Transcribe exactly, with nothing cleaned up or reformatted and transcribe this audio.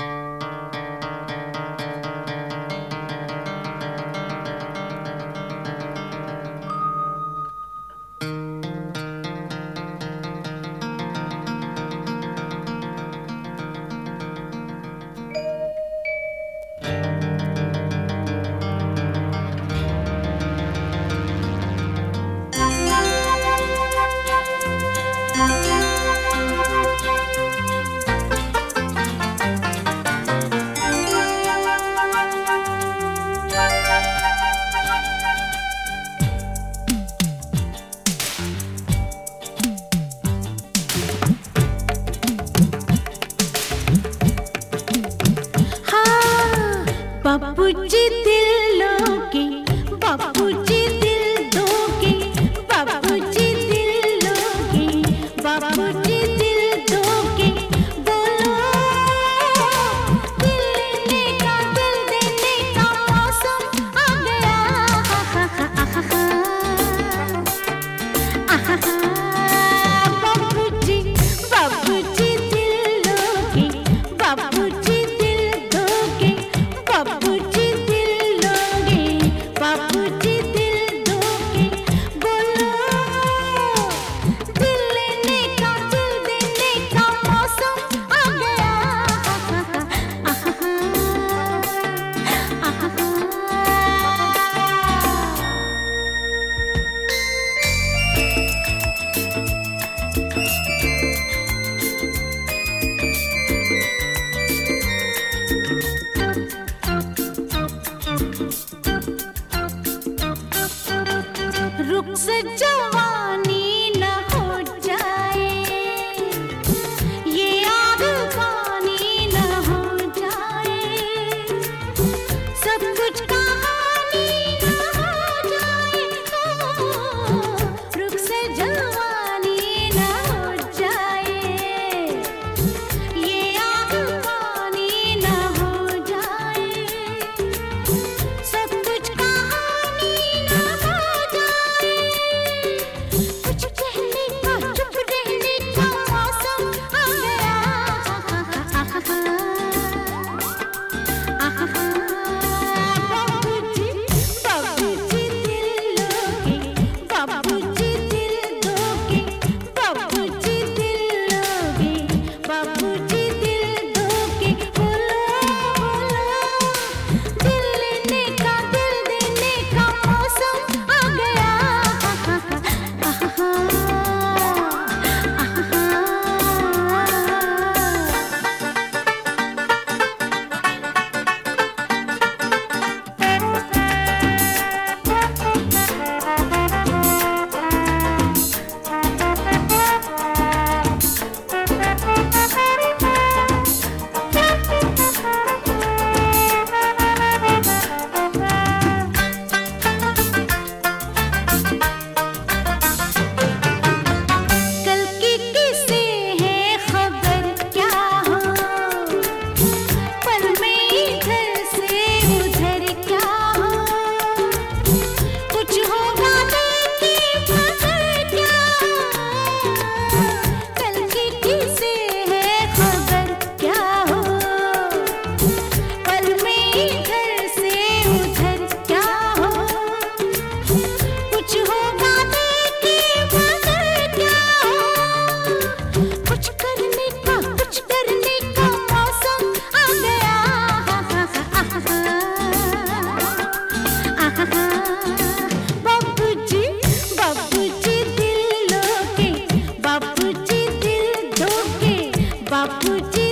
बापूजी दिल लोगे, बापूजी दिल दोगे, बापूजी दिल लोगे, बापूजी दिल दोगे, बोलो दिल लेने का दिल देने का मौसम आ गया। बापूजी बापूजी दिल लोगे, बापूजी दिल दोगे, बापूजी दिल लोगे, बापूजी दिल दोगे, बोलो दिल लेने का दिल देने का मौसम आ गया। रुक से जवानी न हो जाए, ये आग पानी न हो जाए, सब कुछ कहानी न हो जाए। रुक से जवानी न हो जाए, ये आग पानी न हो जाए, सब कुछ कहानी न हो जाए। कुछ कहने का चुप रहने का मौसम आ गया। बापूजी बापूजी दिल लोगे, बापूजी दिल दोगे, बापूजी दिल लोगे, बापूजी दिल दोगे, बोलो बोलो दिल लेने का दिल देने का मौसम आ गया। कल की किसे है खबर क्या हो, पल में इधर से उधर क्या हो, कुछ होगा देखिए मगर क्या हो। कल की किसे है खबर क्या हो, पल में इधर से उधर क्या हो, कुछ होगा देखिए मगर क्या हो। कुछ करने का कुछ करने का मौसम आ गया। बापूजी बापूजी दिल लोगे, बापूजी दिल दोगे, बापूजी